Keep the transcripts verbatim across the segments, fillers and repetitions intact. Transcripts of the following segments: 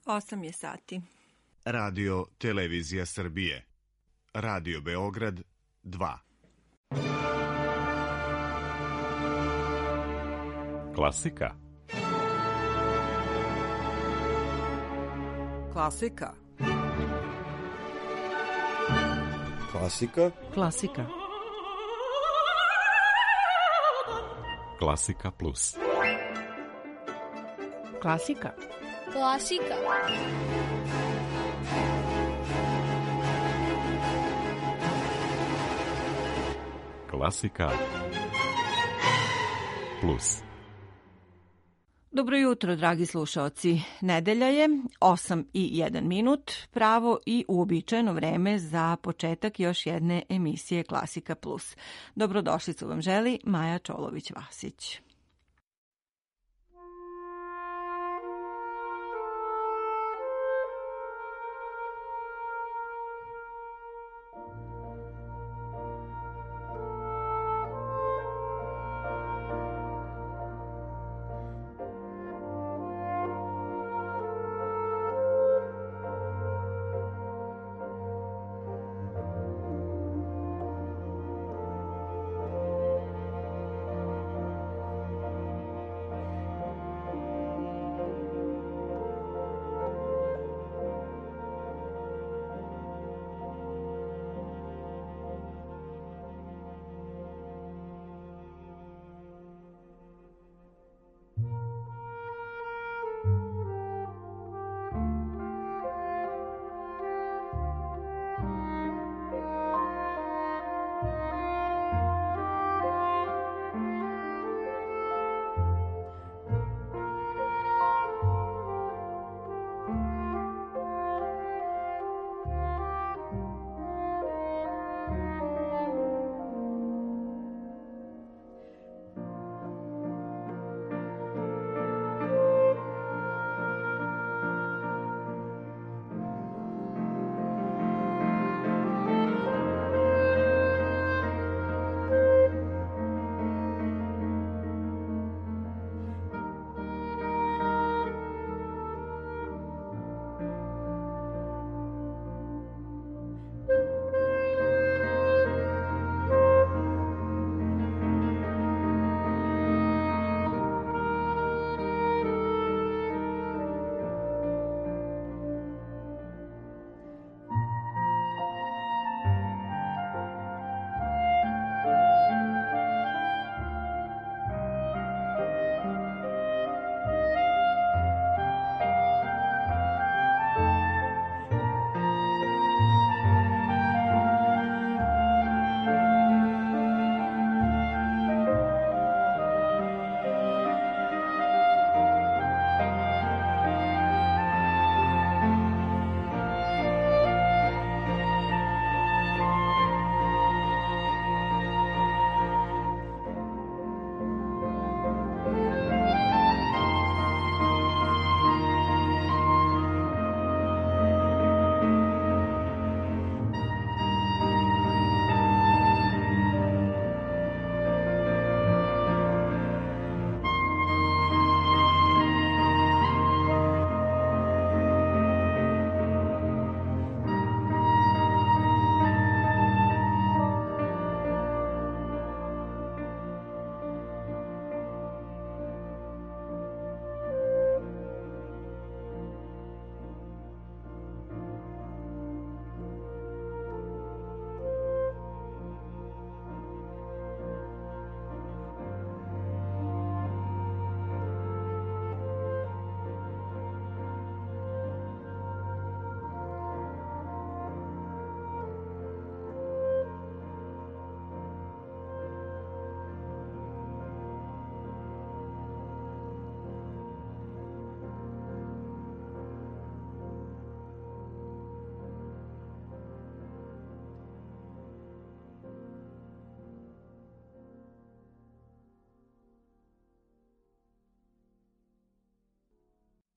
osam je sati. Radio Televizija Srbije. Radio Beograd dva. Klasika. Klasika. Klasika. Klasika. Klasika plus. Klasika. Klasika. Klasika plus. Dobro jutro, dragi slušaoci. Nedelja je, osam i jedan minut, pravo i uobičajeno vreme za početak još jedne emisije Klasika plus. Dobrodošlicu vam želi Maja Čolović-Vasić.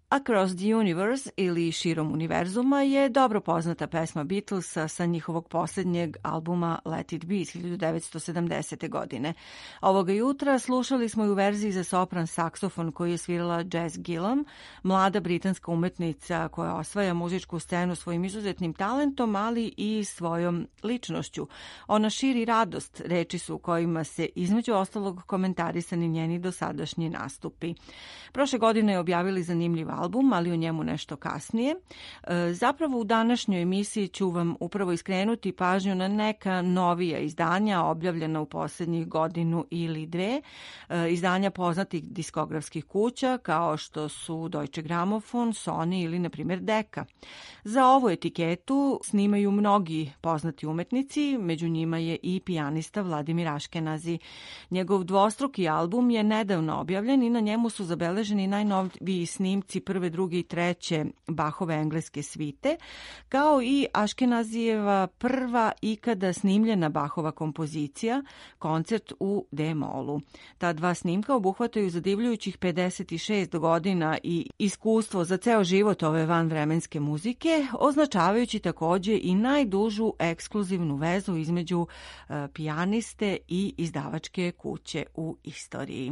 Across the Universe ili Širom univerzuma je dobro poznata pesma Beatlesa sa njihovog posljednjeg albuma Let It Be iz hiljadu devetsto sedamdesete. godine. Ovoga jutra slušali smo i u verziji za sopran saksofon koji je svirala Jazz Gillam, mlada britanska umetnica koja osvaja muzičku scenu svojim izuzetnim talentom, ali i svojom ličnošću. Ona širi radost, reči su u kojima se između ostalog komentarisani njeni dosadašnji nastupi. Prošle godine je objavili zanimljiv album, ali o njemu nešto kasnije. E, zapravo u današnjoj emisiji ću vam upravo iskrenuti pažnju na neka novija izdanja objavljena u posljednjih godinu ili dve, e, izdanja poznatih diskografskih kuća kao što su Deutsche Grammophon, Sony ili na primjer Decca. Za ovu etiketu snimaju mnogi poznati umetnici, među njima je i pijanista Vladimir Aškenazi. Njegov dvostruki album je nedavno objavljen i na njemu su zabeleženi najnoviji snimci prve, druge i treće Bachove engleske svite, kao i Aškenazijeva prva ikada snimljena Bachova kompozicija, koncert u D-molu. Ta dva snimka obuhvataju zadivljujućih pedeset šest godina i iskustvo za ceo život ove vanvremenske muzike, označavajući takođe i najdužu ekskluzivnu vezu između uh, pijaniste i izdavačke kuće u istoriji.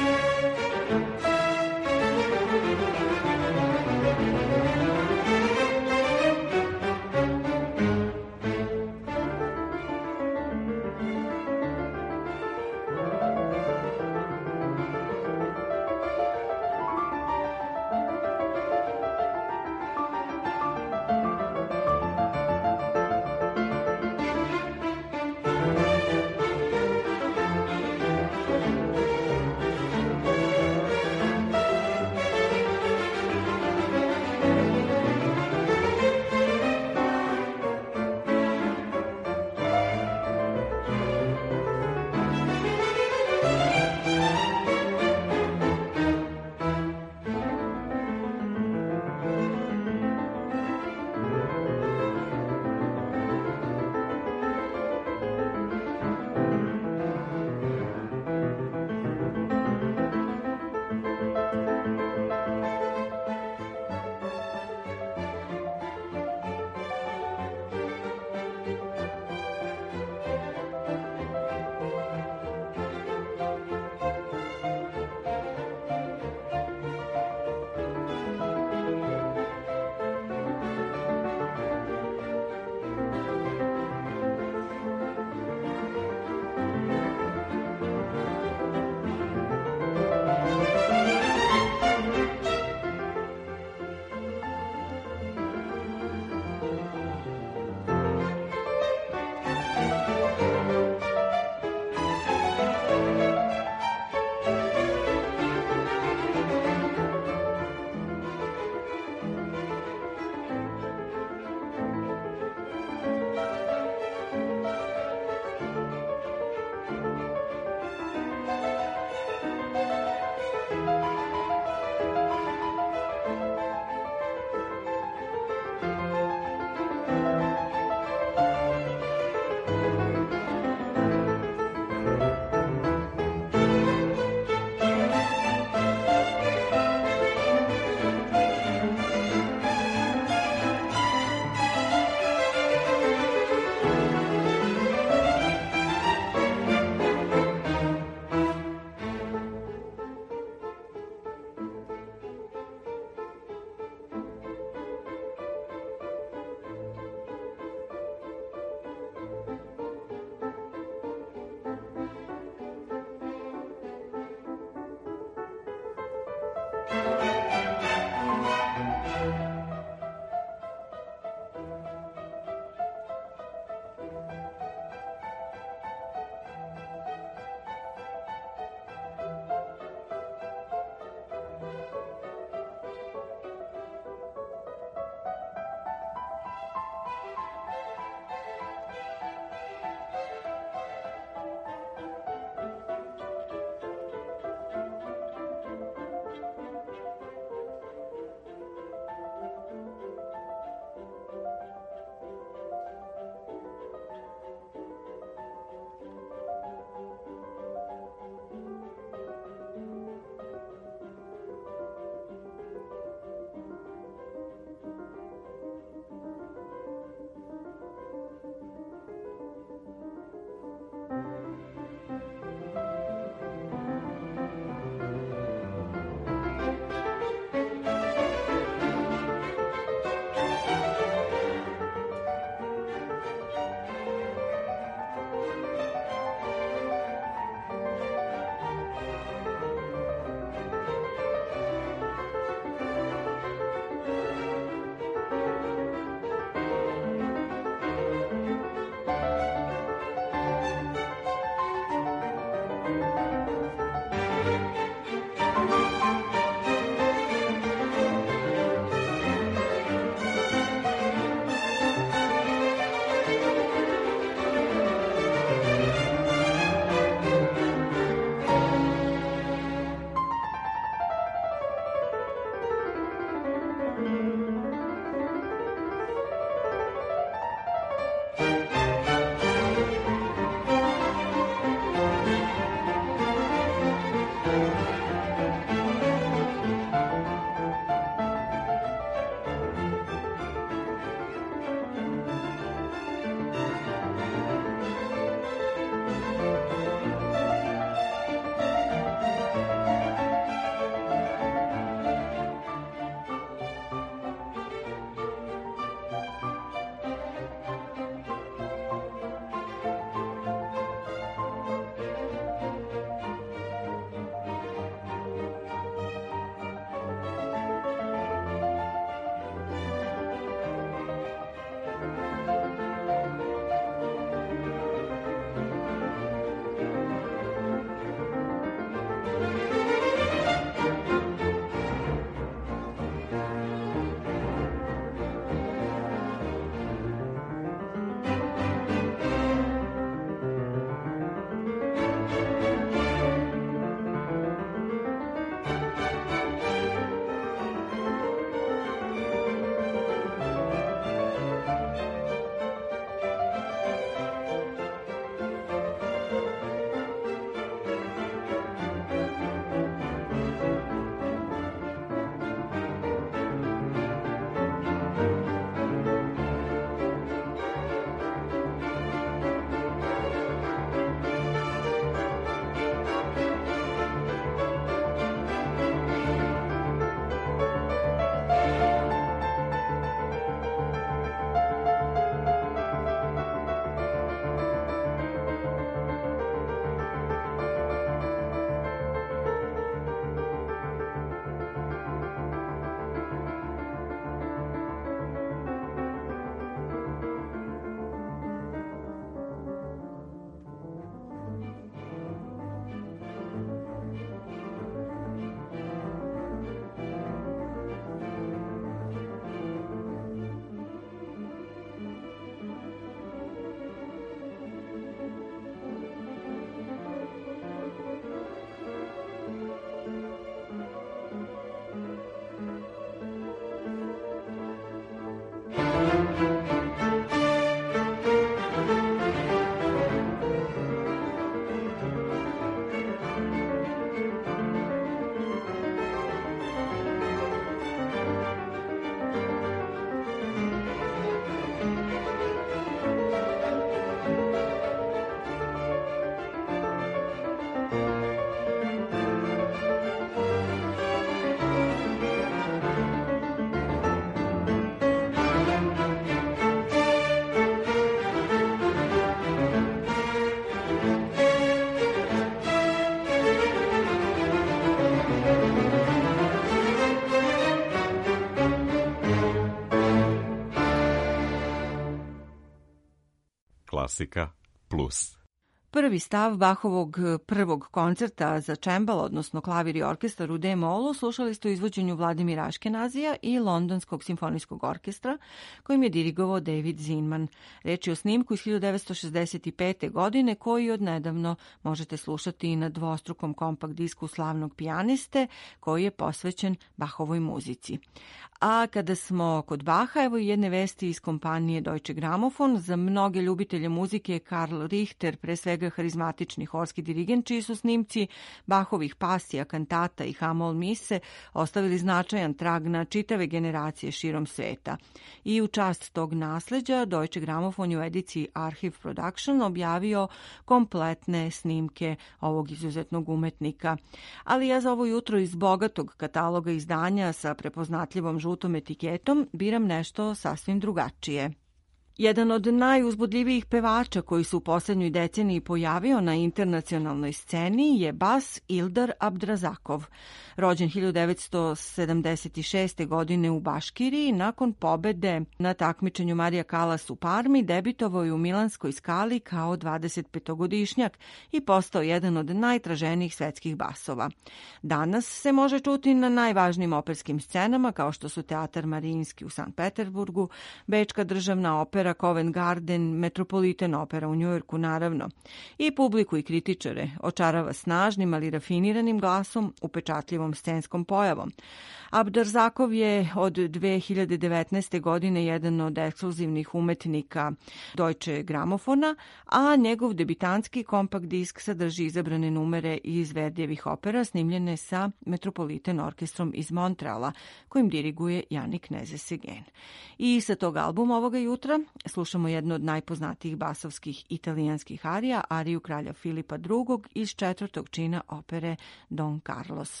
Klasika Plus. Prvi stav Bachovog prvog koncerta za čembalo, odnosno klavir i orkestar u D-molu, slušali ste u izvođenju Vladimira Aškenazija i Londonskog simfonijskog orkestra, kojim je dirigovao David Zinman. Reč je o snimku iz hiljadu devetsto šezdeset pete. godine, koji odnedavno možete slušati i na dvostrukom kompakt disku slavnog pijaniste, koji je posvećen Bachovoj muzici. A kada smo kod Bacha, evo i jedne vesti iz kompanije Deutsche Grammophon. Za mnoge ljubitelje muzike je Karl Richter, pre svega harizmatični horski dirigent, čiji su snimci Bachovih pasija, kantata i Hamol mise ostavili značajan trag na čitave generacije širom sveta. I u čast tog nasleđa Deutsche Grammophon je u ediciji Archive Production objavio kompletne snimke ovog izuzetnog umetnika. Ali ja za ovo jutro iz bogatog kataloga izdanja sa prepoznatljivom žutom etiketom biram nešto sasvim drugačije. Jedan od najuzbudljivijih pevača koji su u poslednjoj deceniji pojavio na internacionalnoj sceni je bas Ildar Abdrazakov. Rođen hiljadu devetsto sedamdeset šeste. godine u Baškiriji, nakon pobede na takmičenju Marija Kalas u Parmi, debitovao je u Milanskoj Skali kao dvadesetpetogodišnjak i postao jedan od najtraženijih svetskih basova. Danas se može čuti na najvažnijim operskim scenama, kao što su Teatar Marijinski u Sankt Peterburgu, Bečka državna opera, Covent Garden, Metropolitan opera u Njujorku, naravno. I publiku i kritičare očarava snažnim, ali rafiniranim glasom, upečatljivom scenskom pojavom. Abdrazakov je od dve hiljade devetnaeste. godine jedan od ekskluzivnih umetnika Deutsche Grammophona, a njegov debitanski kompakt disk sadrži izabrane numere iz Verdijevih opera snimljene sa Metropolitan orkestrom iz Montreala, kojim diriguje Janik Nezesegen. I sa tog albuma ovoga jutra slušamo jednu od najpoznatijih basovskih italijanskih arija, ariju kralja Filipa drugog. iz četvrtog čina opere Don Carlos.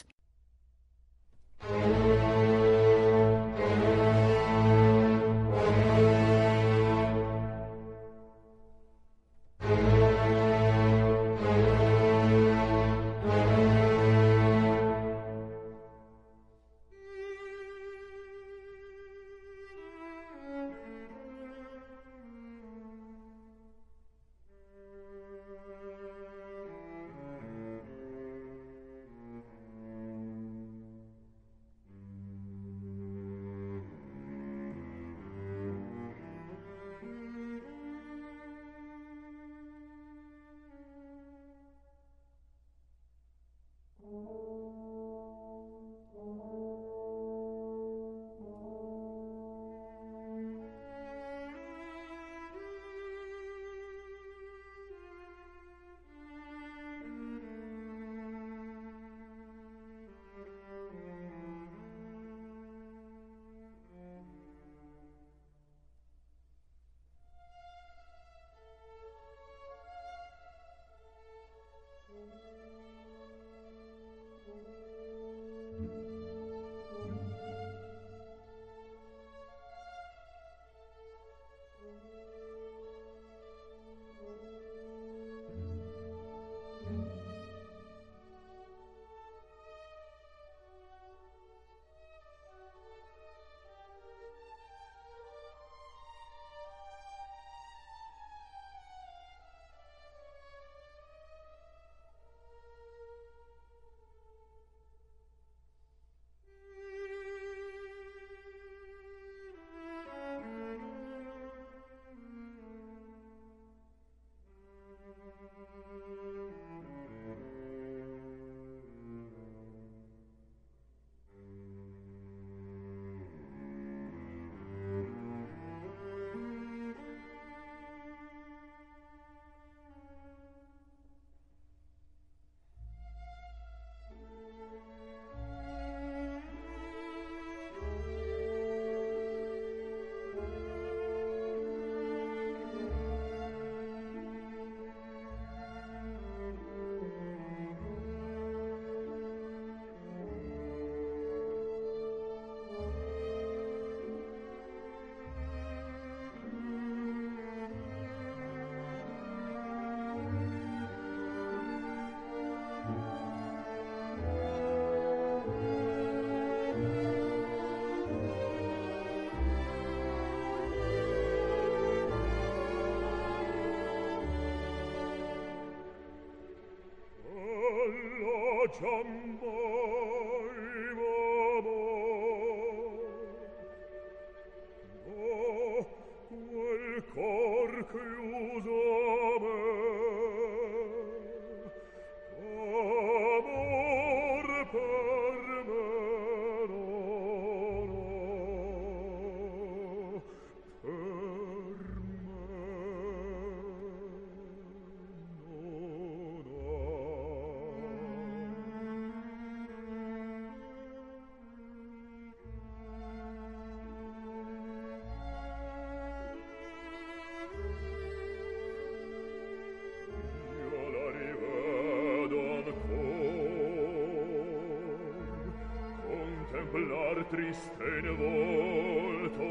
Triste in volto,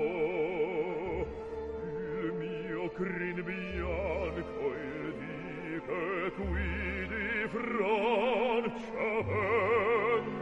il mio crin bianco, il di che qui di Francia venne.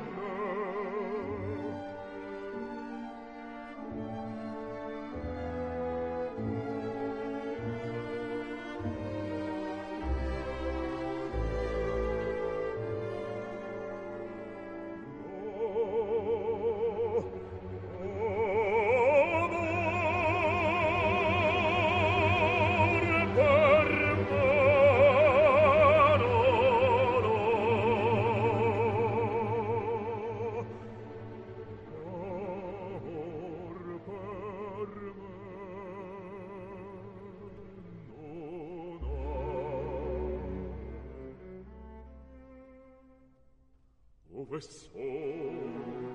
Dove sono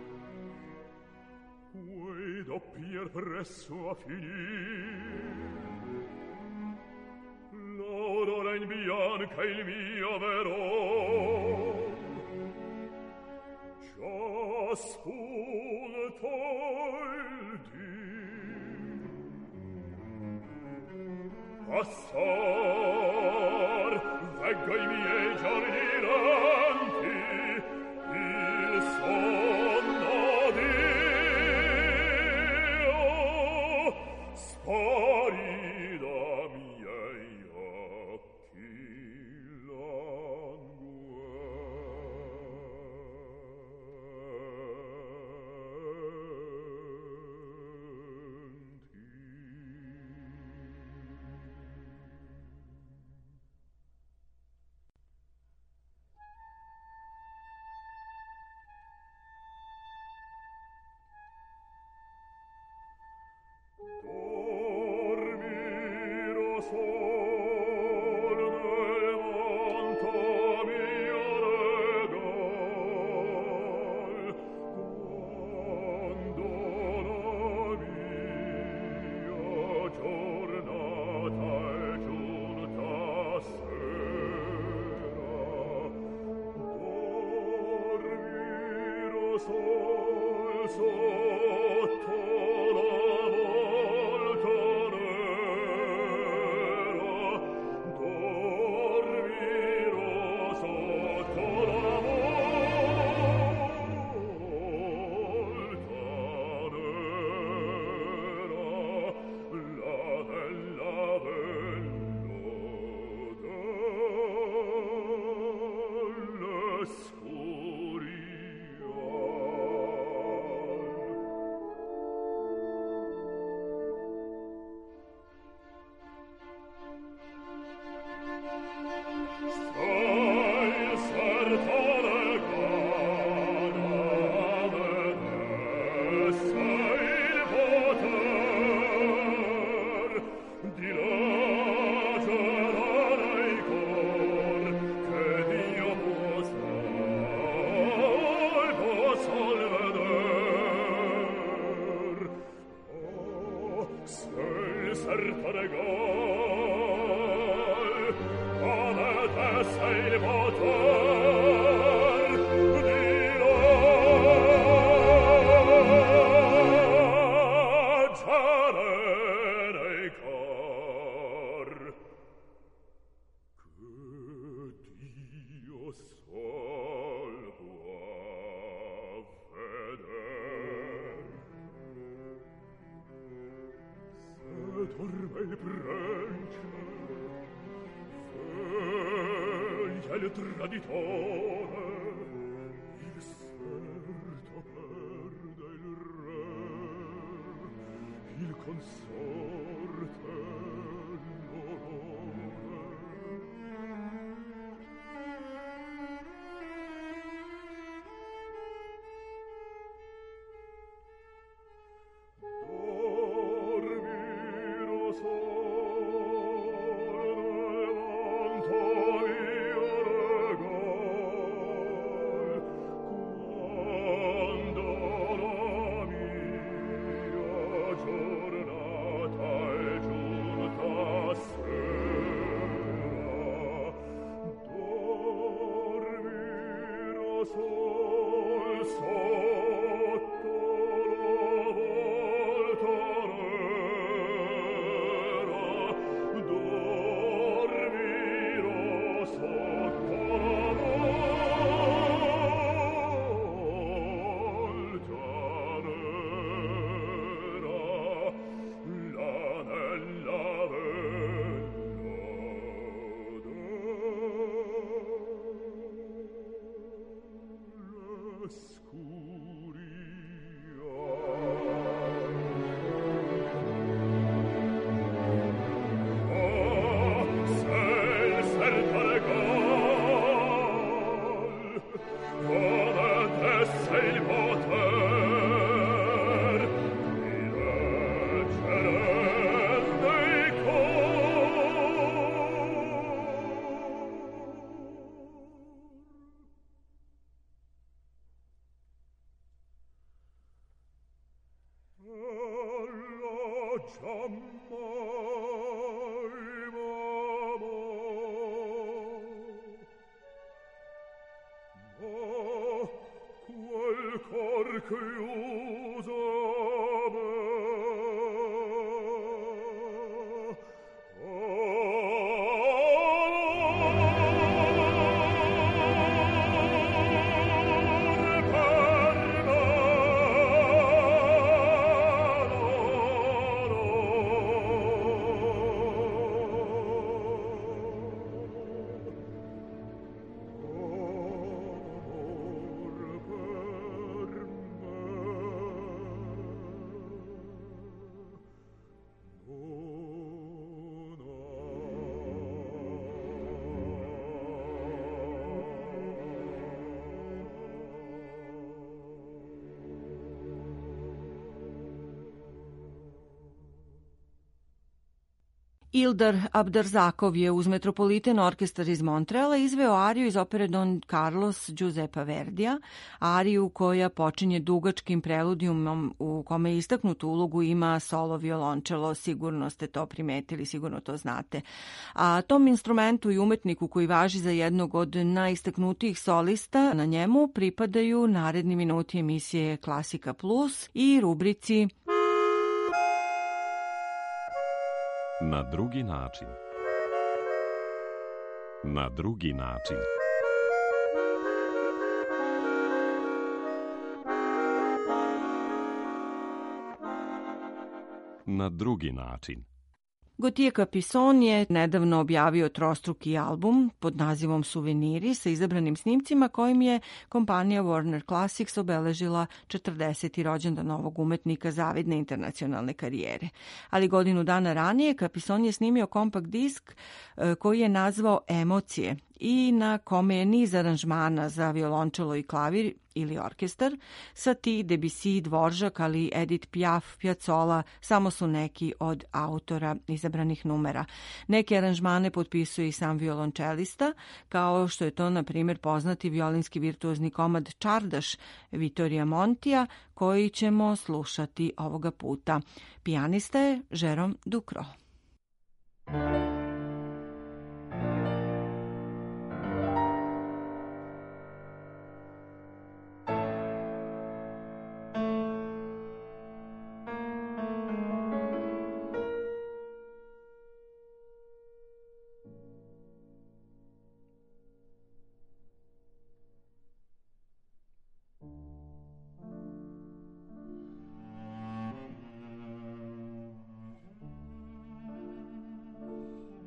quei doppier presso a finir l'aurora in bianca il mio vero ciascun tol di passar veggo i miei giorni ranti il sonno Dio spari da miei occhi dormiro sol nel manto mio regal quando la mia giornata è giunta sera dormiro sol sotto dorme il brancio veglia il traditore, il serto perde il re, il consorte l'onore. Dormiro sol nel manto mio regal, quando la mia giornata è giunta a sera. Dormiro sol sotto Ildar Abdarzakov je uz Metropolitan orkestar iz Montreala izveo ariju iz opere Don Carlos Giuseppa Verdija, ariju koja počinje dugačkim preludijumom u kome istaknutu ulogu ima solo violončelo, sigurno ste to primetili, sigurno to znate. A tom instrumentu i umetniku koji važi za jednog od najistaknutijih solista na njemu pripadaju naredni minuti emisije Klasika Plus i rubrici Na drugi način. Na drugi način. Na drugi način. Gauthier Capisson je nedavno objavio trostruki album pod nazivom Suveniri sa izabranim snimcima kojim je kompanija Warner Classics obeležila četrdeseti rođendan novog umetnika zavidne internacionalne karijere. Ali godinu dana ranije Capisson je snimio kompakt disk koji je nazvao Emocije i na kome je niz aranžmana za violončelo i klavir ili orkestar, Satie, Debussy, Dvorak, ali Edith Piaf, Piazzolla samo su neki od autora izabranih numera. Neke aranžmane potpisuje i sam violončelista, kao što je to, na primjer, poznati violinski virtuozni komad Čardaš Vittorija Montija, koji ćemo slušati ovoga puta. Pijanista je Jérôme Ducrot. Thank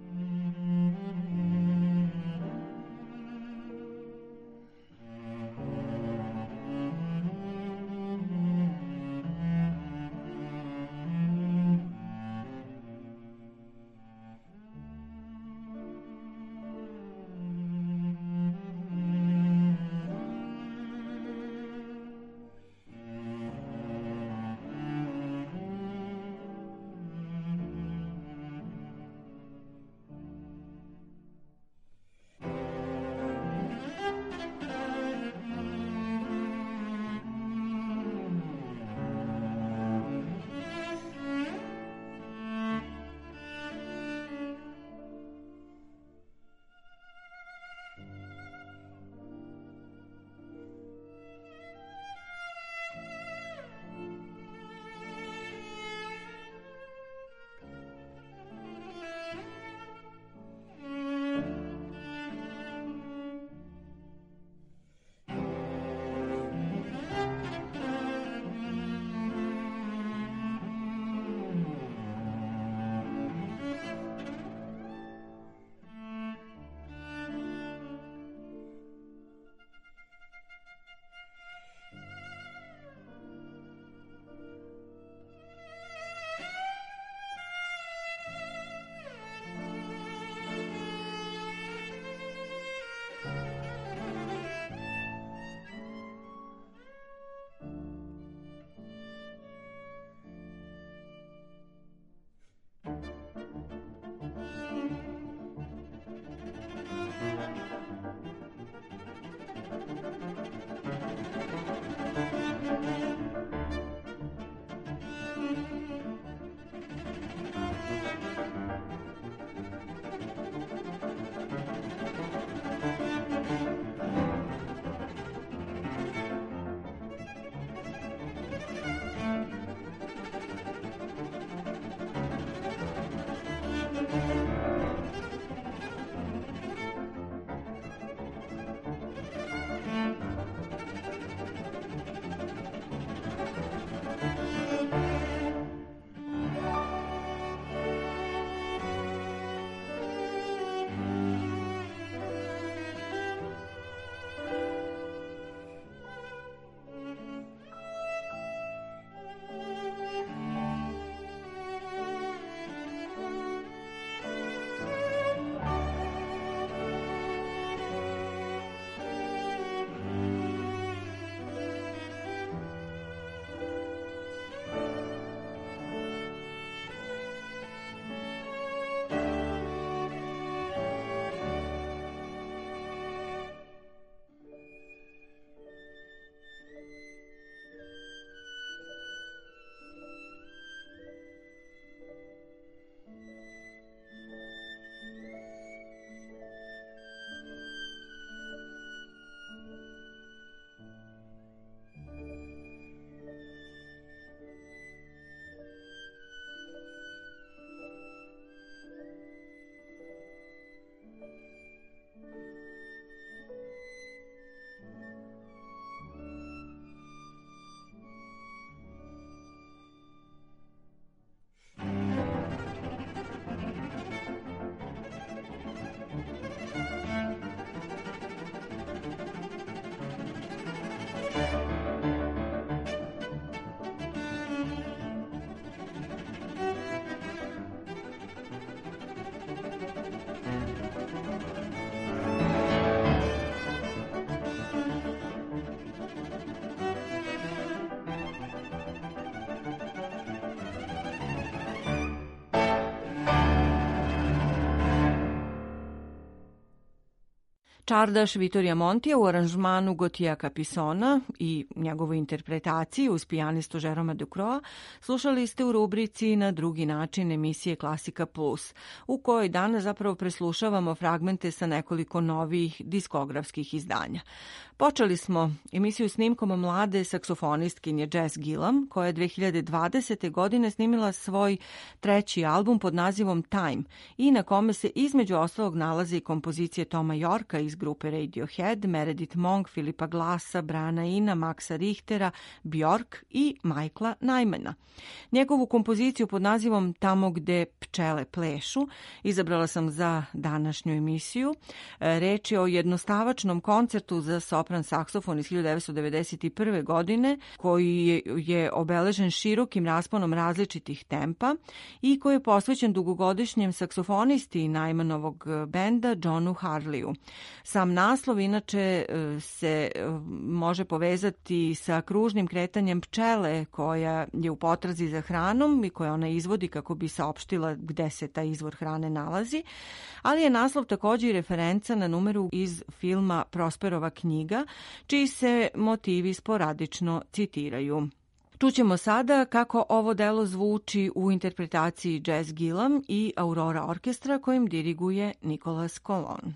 Čardaš Vittorija Montija u aranžmanu Gotija Capisona i njegovoj interpretaciji uz pijanistu Jeroma Ducroa slušali ste u rubrici Na drugi način emisije Klasika Plus, u kojoj danas zapravo preslušavamo fragmente sa nekoliko novih diskografskih izdanja. Počeli smo emisiju snimkom mlade saksofonistkinje Jazz Gillam, koja je dve hiljade dvadesete. godine snimila svoj treći album pod nazivom Time i na kome se između ostalog nalaze i kompozicije Toma Yorka iz grupe Radiohead, Meredith Monk, Filipa Glassa, Briana Ina, Maxa Richtera, Bjork i Michaela Nymana. Njegovu kompoziciju pod nazivom Tamo gde pčele plešu izabrala sam za današnju emisiju. Reč je o jednostavačnom koncertu za sopran saksofon iz hiljadu devetsto devedeset prve. godine, koji je, je obeležen širokim rasponom različitih tempa i koji je posvećen dugogodišnjem saksofonisti Nymanovog benda Johnu Harleyu. Sam naslov inače se može povezati sa kružnim kretanjem pčele koja je u potrazi za hranom i koja ona izvodi kako bi saopštila gde se taj izvor hrane nalazi, ali je naslov također i referenca na numeru iz filma Prosperova knjiga, čiji se motivi sporadično citiraju. Čućemo sada kako ovo delo zvuči u interpretaciji Jazz Gillam i Aurora orkestra kojim diriguje Nicolas Colon.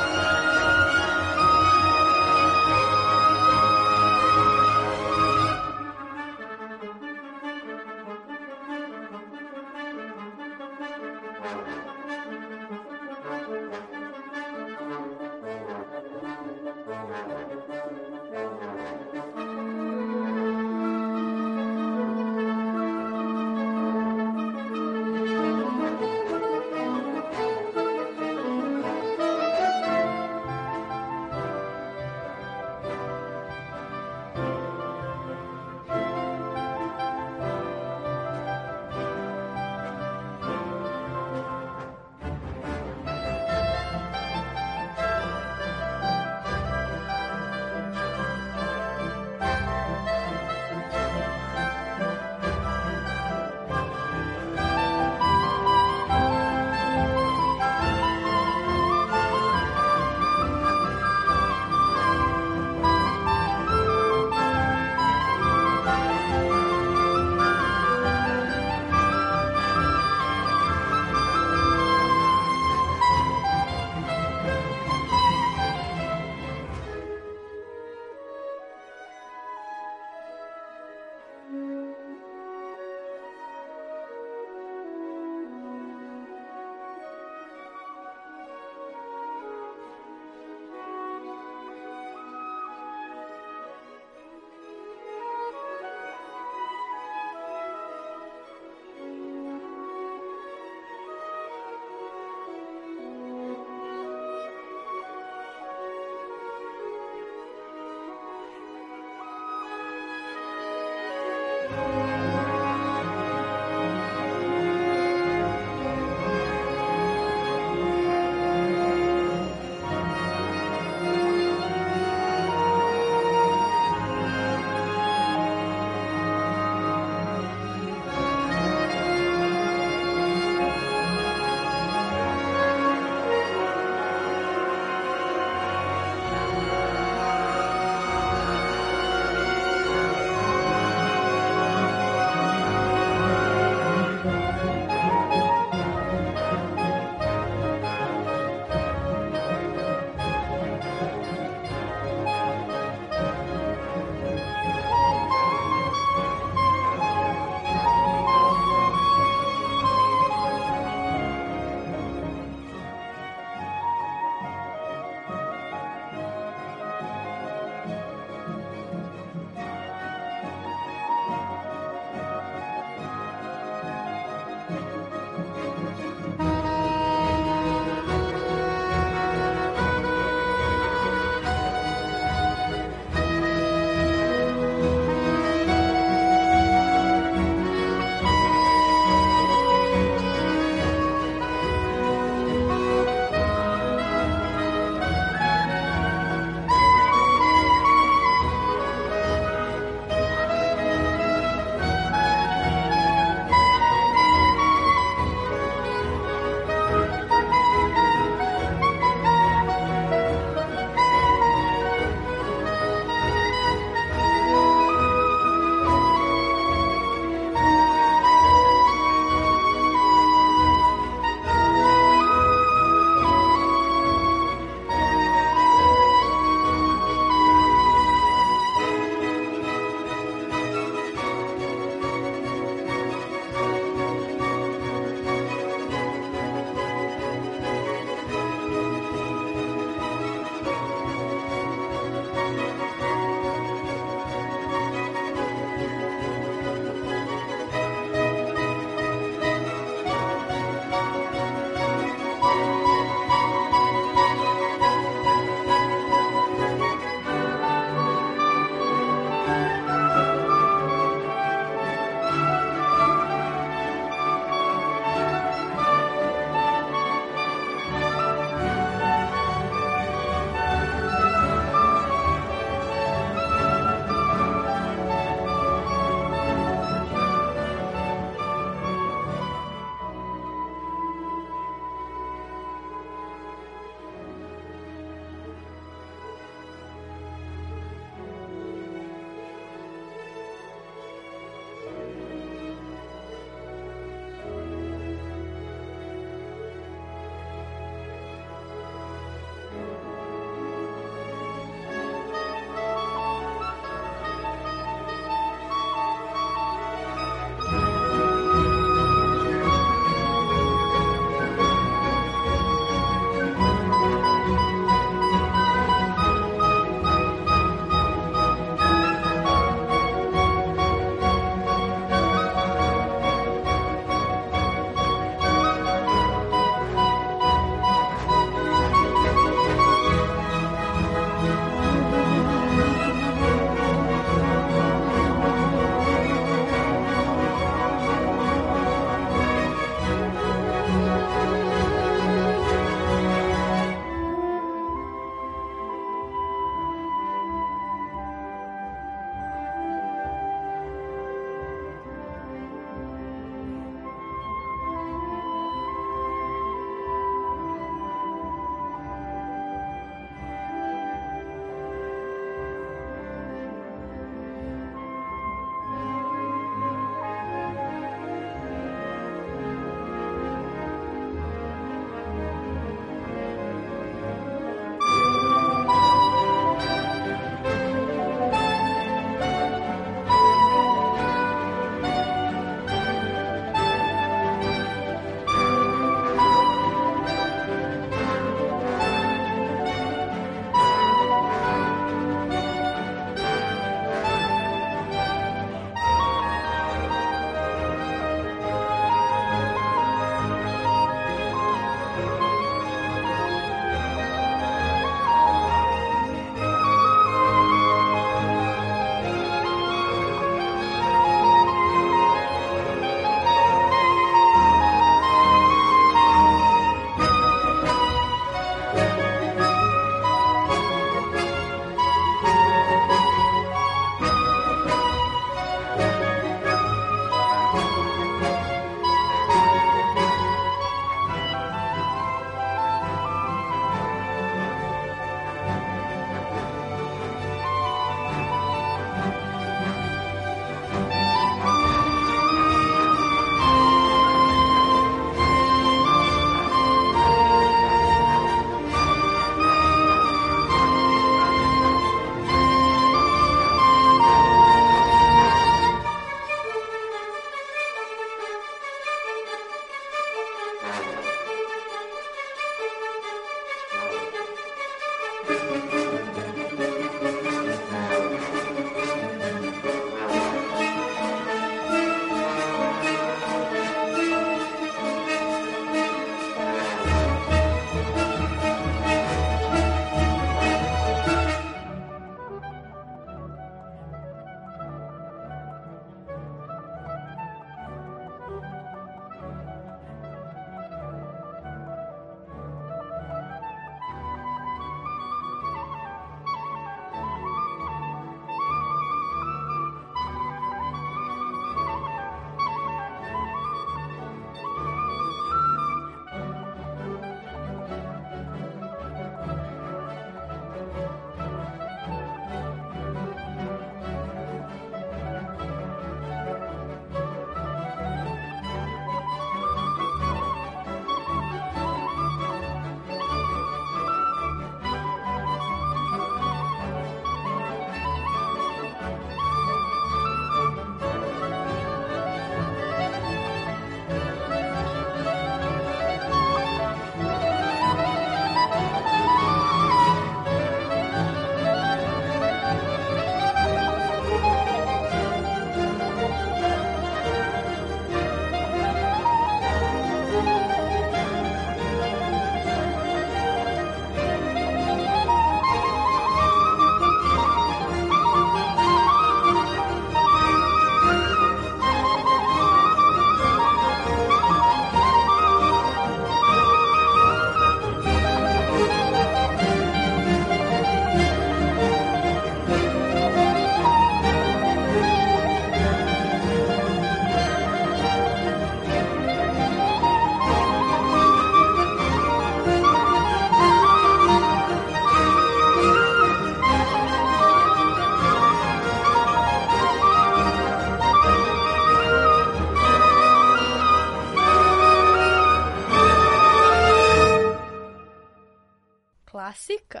Klasika.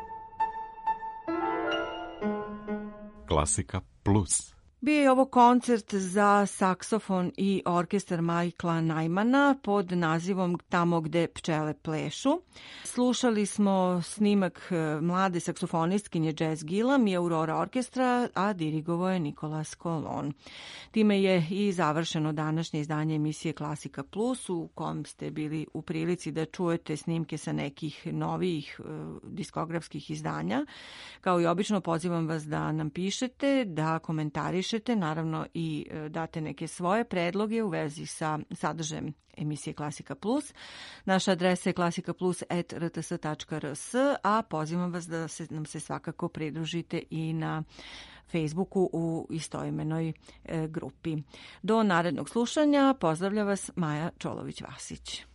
Klasika plus. Bio je ovo koncert za saksofon i orkestar Michaela Najmana pod nazivom Tamo gde pčele plešu. Slušali smo snimak mlade saksofonistkinje Jazz Gillam i Aurora orkestra, a dirigovao je Nicolas Colon. Time je i završeno današnje izdanje emisije Klasika Plus, u kom ste bili u prilici da čujete snimke sa nekih novijih uh, diskografskih izdanja. Kao i obično, pozivam vas da nam pišete, da komentarišete, naravno i date neke svoje predloge u vezi sa sadržajem emisije Klasika Plus. Naša adresa je klasikaplus at r t s tačka r s, a pozivam vas da se, nam se svakako pridružite i na Facebooku u istoimenoj e, grupi. Do narednog slušanja pozdravlja vas Maja Čolović-Vasić.